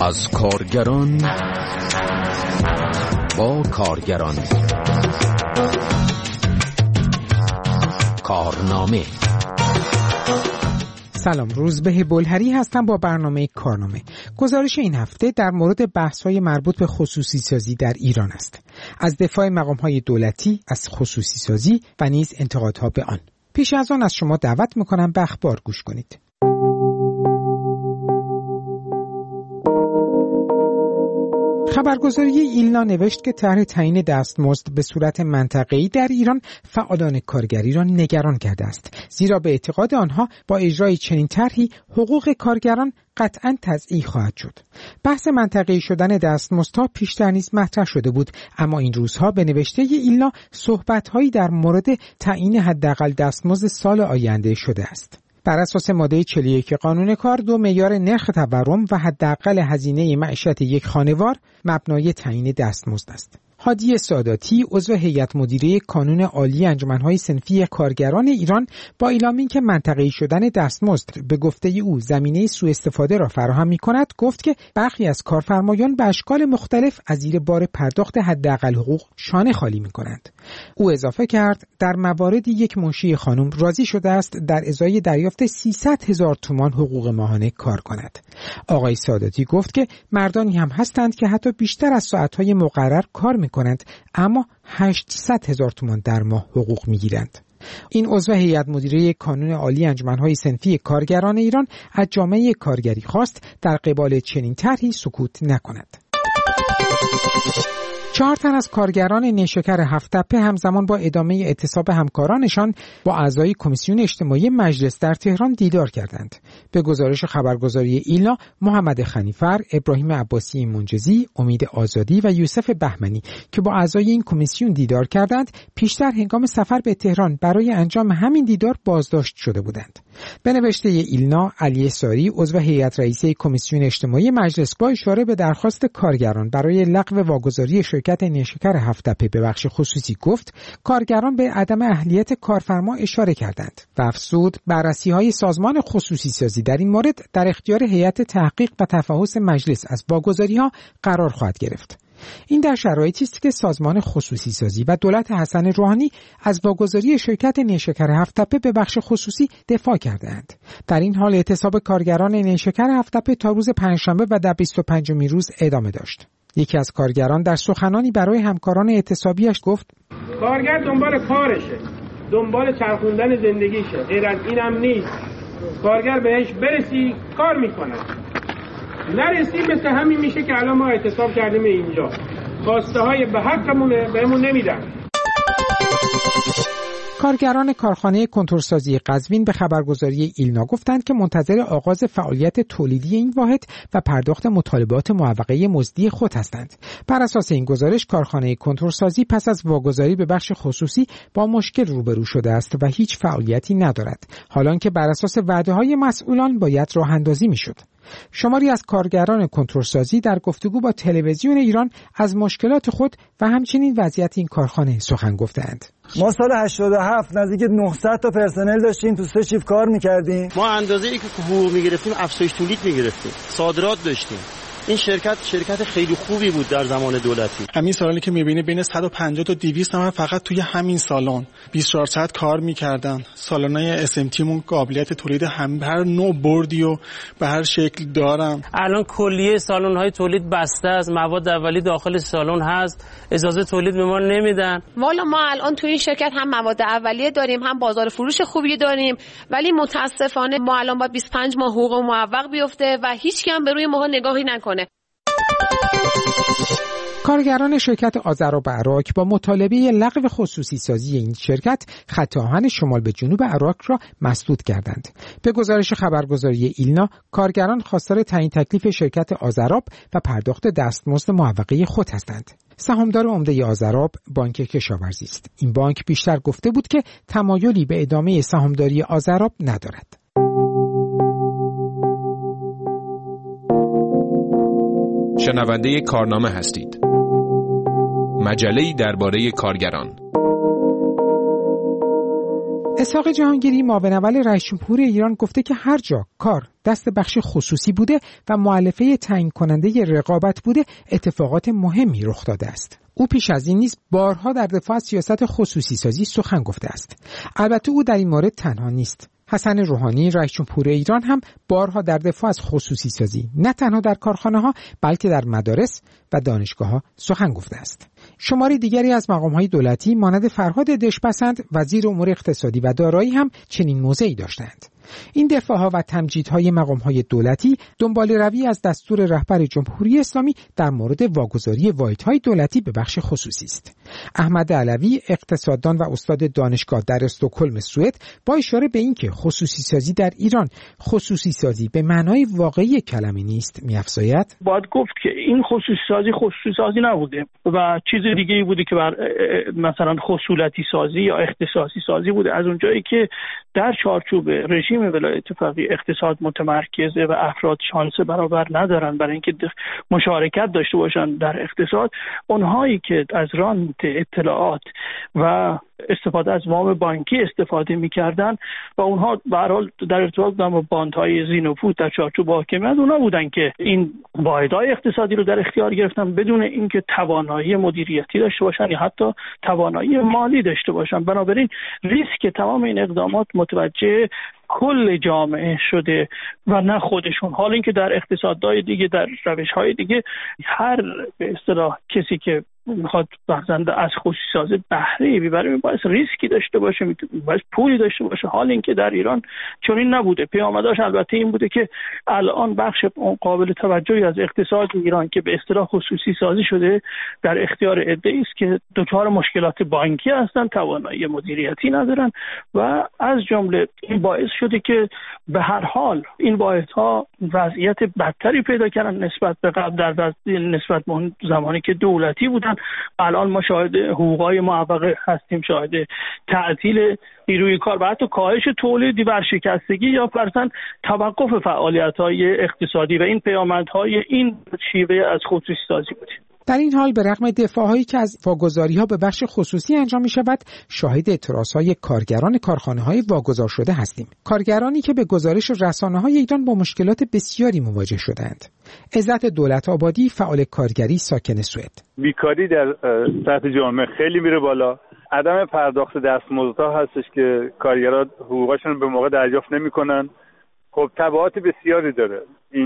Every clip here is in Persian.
از کارگران با کارگران. کارنامه. سلام، روزبه بلهری هستم با برنامه کارنامه. گزارش این هفته در مورد بحث‌های مربوط به خصوصی سازی در ایران است. از دفاع مقام‌های دولتی از خصوصی سازی و نیز انتقادها به آن. پیش از آن از شما دعوت می‌کنم به اخبار گوش کنید. خبرگزاری ایلنا نوشت که طرح تعیین دستمزد به صورت منطقه‌ای در ایران فعالان کارگری را نگران کرده است، زیرا به اعتقاد آنها با اجرای چنین طرحی حقوق کارگران قطعاً تضعیف خواهد شد. بحث منطقه‌ای شدن دستمزدها پیشتر نیز مطرح شده بود، اما این روزها به نوشته ایلنا صحبت‌هایی در مورد تعیین حداقل دستمزد سال آینده شده است. بر اساس ماده 41 قانون کار، دو معیار نرخ تورم و حداقل هزینه معیشت یک خانوار مبنای تعیین دستمزد است. هادی ساداتی، عضو هیئت مدیره کانون عالی انجمن‌های صنفی کارگران ایران، با اعلام اینکه منطقه‌ای شدن دستمزد به گفته او زمینه سوء استفاده را فراهم می‌کند، گفت که برخی از کارفرمایان به اشکال مختلف از زیر بار پرداخت حداقل حقوق شانه خالی می‌کنند. او اضافه کرد در مواردی یک منشی خانم راضی شده است در ازای دریافت 300,000 تومان حقوق ماهانه کار کند. آقای ساداتی گفت که مردانی هم هستند که حتی بیشتر از ساعت‌های مقرر کار می‌کنند، اما 800,000 تومان در ماه حقوق می‌گیرند. این عضو هیئت مدیره کانون عالی انجمن‌های صنفی کارگران ایران از جامعه کارگری خواست در قبال چنین طرحی سکوت نکند. 4 تن از کارگران نیشکر هفت‌تپه همزمان با ادامه اعتصاب همکارانشان با اعضای کمیسیون اجتماعی مجلس در تهران دیدار کردند. به گزارش خبرگزاری ایلنا، محمد خنیفر، ابراهیم عباسی منجزی، امید آزادی و یوسف بهمنی که با اعضای این کمیسیون دیدار کردند، پیشتر هنگام سفر به تهران برای انجام همین دیدار بازداشت شده بودند. به نوشته ایلنا، علی ساری، عضو هیئت رئیسه کمیسیون اجتماعی مجلس، با اشاره به درخواست کارگران برای لغو واگذاری شرکت نیشکر هفت‌تپه به بخش خصوصی گفت کارگران به عدم اهلیت کارفرما اشاره کردند و افزود بررسی‌های سازمان خصوصی سازی در این مورد در اختیار هیئت تحقیق و تفحص مجلس از واگذاری‌ها قرار خواهد گرفت. این در شرایطی است که سازمان خصوصی سازی و دولت حسن روحانی از واگذاری شرکت نیشکر هفت‌تپه به بخش خصوصی دفاع کردند. در این حال اعتصاب کارگران نیشکر هفت‌تپه تا روز پنجشنبه و در 25مین روز ادامه داشت. یکی از کارگران در سخنانی برای همکاران اعتصابیش گفت کارگر دنبال کارشه، دنبال چرخوندن زندگیشه، غیر از اینم نیست. کارگر بهش برسی کار میکنه، نرسی مثل همین میشه که الان ما اعتصاب کردیم اینجا، خواسته های به حقمونه بهمون نمیدن. کارگران کارخانه کنتورسازی قزوین به خبرگزاری ایلنا گفتند که منتظر آغاز فعالیت تولیدی این واحد و پرداخت مطالبات معوقه مزدی خود هستند. بر اساس این گزارش، کارخانه کنتورسازی پس از واگذاری به بخش خصوصی با مشکل روبرو شده است و هیچ فعالیتی ندارد، حالانکه بر اساس وعده‌های مسئولان باید راه اندازی میشد. شماری از کارگران کنتورسازی در گفتگو با تلویزیون ایران از مشکلات خود و همچنین وضعیت این کارخانه سخن گفتند. ما سال 87 نزدیک 900 تا پرسنل داشتیم، تو 3 شیفت کار میکردیم. ما اندازه‌ای که حقوق میگرفتیم افزایش تولید میگرفتیم، صادرات داشتیم. این شرکت خیلی خوبی بود در زمان دولتی. همین سالالی که میبینی بین 150 تا 200 نفر فقط توی همین سالن 24 ساعت کار میکردن. سالانای SMT مون قابلیت تولید هر نوع بردی و به هر شکل دارن. الان کلیه سالن‌های تولید بسته است، مواد اولیه داخل سالن هست، اجازه تولید به ما نمیدن. والا ما الان توی این شرکت هم مواد اولیه داریم، هم بازار فروش خوبی داریم، ولی متاسفانه ما الان باید 25 ماه حقوق معوق بیفته و هیچ کم به روی ماها نگاهی نکنه. کارگران شرکت آذربایجان با مطالبه لغو خصوصی سازی این شرکت خط آهن شمال به جنوب عراق را مسدود کردند. به گزارش خبرگزاری ایلنا، کارگران خواستار تعیین تکلیف شرکت آذراب و پرداخت دستمزد معوقه خود هستند. سهامدار عمده آذراب بانک کشاورزی است. این بانک بیشتر گفته بود که تمایلی به ادامه سهامداری آذراب ندارد. شنونده کارنامه هستید. مجله‌ای درباره کارگران. اسحاق جهانگیری معاون اول رئیس جمهور ایران گفته که هر جا کار دست بخش خصوصی بوده و مؤلفه تعیین کننده رقابت بوده اتفاقات مهمی رخ داده است. او پیش از این نیز بارها در دفاع از سیاست خصوصی سازی سخن گفته است. البته او در این مورد تنها نیست. حسن روحانی رئیس جمهور ایران هم بارها در دفاع از خصوصی سازی نه تنها در کارخانه‌ها بلکه در مدارس و دانشگاه‌ها سخن گفته است. شماری دیگری از مقام‌های دولتی مانند فرهاد دژپسند وزیر امور اقتصادی و دارایی هم چنین موضعی داشتند. این دفاع‌ها و تمجیدهای مقام‌های دولتی دنبال روی از دستور رهبر جمهوری اسلامی در مورد واگذاری واحدهای دولتی به بخش خصوصی است. احمد علوی اقتصاددان و استاد دانشگاه در استکهلم سوئد با اشاره به اینکه خصوصی سازی در ایران خصوصی سازی به معنای واقعی کلمه نیست می‌افزاید باید گفت که این خصوصی سازی نبوده و چیز دیگه‌ای بوده که بر مثلا خصولتی سازی یا اختصاصی سازی بوده. از اونجایی که در چارچوب رژیم ولایت فقیه اقتصاد متمرکزه و افراد شانس برابر ندارن برای اینکه مشارکت داشته باشن در اقتصاد، اونهایی که از رانت اطلاعات و استفاده از وام بانکی استفاده می‌کردن و اونها به هر حال در ارتباط با باندهای زینوفود در چارچوب حاکمیت اونها بودن که این واحدهای اقتصادی رو در اختیار گرفتن بدون اینکه توانایی مدیریتی داشته باشن یا حتی توانایی مالی داشته باشن. بنابراین ریسک تمام این اقدامات متوجه کل جامعه شده و نه خودشون. حالا اینکه در اقتصادهای دیگه در روش‌های دیگه هر به اصطلاح کسی که میخواد بخزنده از خصوصی سازی بهره ببره باید ریسکی داشته باشه، باید پولی داشته باشه. حال اینکه در ایران چنین نبوده. پیامدش البته این بوده که الان بخش قابل توجهی از اقتصاد ایران که به اصطلاح خصوصی سازی شده در اختیار عده‌ای است که دچار مشکلات بانکی هستن، توانایی مدیریتی ندارن و از جمله این باعث شده که به هر حال این واحدها وضعیت بدتری پیدا کردن نسبت به قبل، نسبت به اون زمانی که دولتی بودن. الان ما شاهد حقوقای معوقه هستیم، شاهد تعطیل نیروی کار و حتی کاهش تولیدی، ورشکستگی یا فرضاً توقف فعالیت‌های اقتصادی و این پیامدهای این شیوه از خصوصی سازی بود. در این حال به رغم دفاع‌هایی که از واگذاری‌ها به بخش خصوصی انجام می‌شود، شاهد اعتراض‌های کارگران کارخانه‌های واگذار شده هستیم. کارگرانی که به گزارش رسانه‌های ایران با مشکلات بسیاری مواجه شدند. عزت دولت آبادی فعال کارگری ساکن سوئد. بیکاری در سطح جامعه خیلی میره بالا. عدم پرداخت دستمزدها هستش که کارگران حقوقشون به موقع دریافت نمی‌کنن. خب تبعات بسیاری داره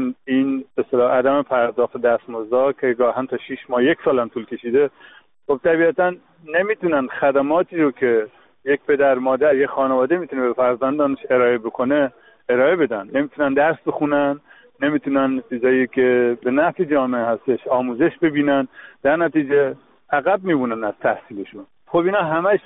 این به اصطلاح عدم پرداخت دستمزدها که گاهن تا 6 ماه 1 سال هم طول کشیده. خب طبیعتا نمیتونن خدماتی رو که یک پدر مادر یک خانواده میتونه به فرزندانش ارائه بکنه ارائه بدن. نمیتونن درس بخونن، نمیتونن چیزایی که به نفع جامعه هستش آموزش ببینن، در نتیجه عقب میمونن از تحصیلشون. خب اینا همش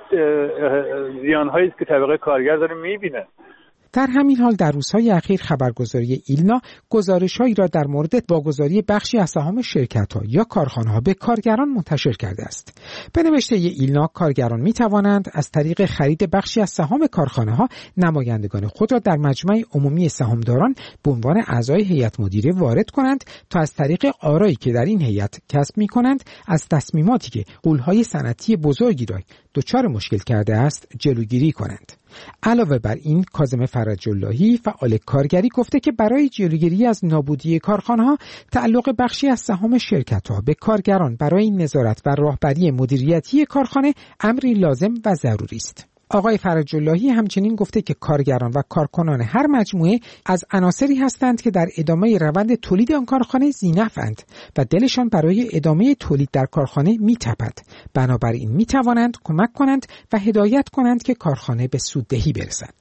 زیان‌هایی است که طبقه کارگر داره میبینه. در همین حال در روزهای اخیر خبرگزاری ایلنا گزارش‌هایی را در مورد واگذاری بخشی از سهام شرکت‌ها یا کارخانه‌ها به کارگران منتشر کرده است. به نوشته ایلنا کارگران می‌توانند از طریق خرید بخشی از سهام کارخانه‌ها نمایندگان خود را در مجمع عمومی سهامداران به عنوان اعضای هیئت مدیره وارد کنند تا از طریق آرایی که در این هیئت کسب می‌کنند از تصمیماتی که غول‌های صنعتی بزرگی را دچار مشکل کرده است جلوگیری کنند. علاوه بر این کاظم فرج اللهی فعال کارگری گفته که برای جلوگیری از نابودی کارخانه‌ها تعلق بخشی از سهام شرکت‌ها به کارگران برای نظارت و راهبری مدیریتی کارخانه امری لازم و ضروری است. آقای فرج اللهی همچنین گفته که کارگران و کارکنان هر مجموعه از عناصری هستند که در ادامه روند تولید آن کارخانه ذی‌نفع‌اند و دلشان برای ادامه تولید در کارخانه می‌تپد. بنابراین می‌توانند کمک کنند و هدایت کنند که کارخانه به سوددهی برسد.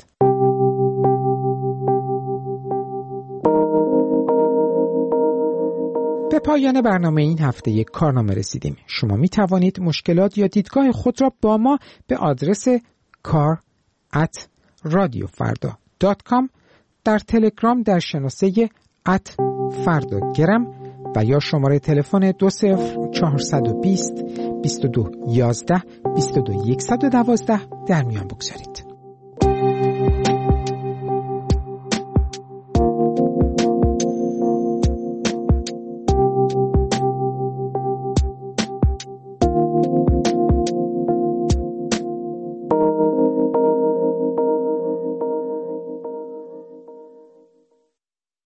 به پایان برنامه این هفته کارنامه رسیدیم. شما می‌توانید مشکلات یا دیدگاه خود را با ما به آدرس kar@radiofarda.com در تلگرام در شناسه @fardagram و یا شماره تلفن 20420 22 11 22 112 در میان بگذارید.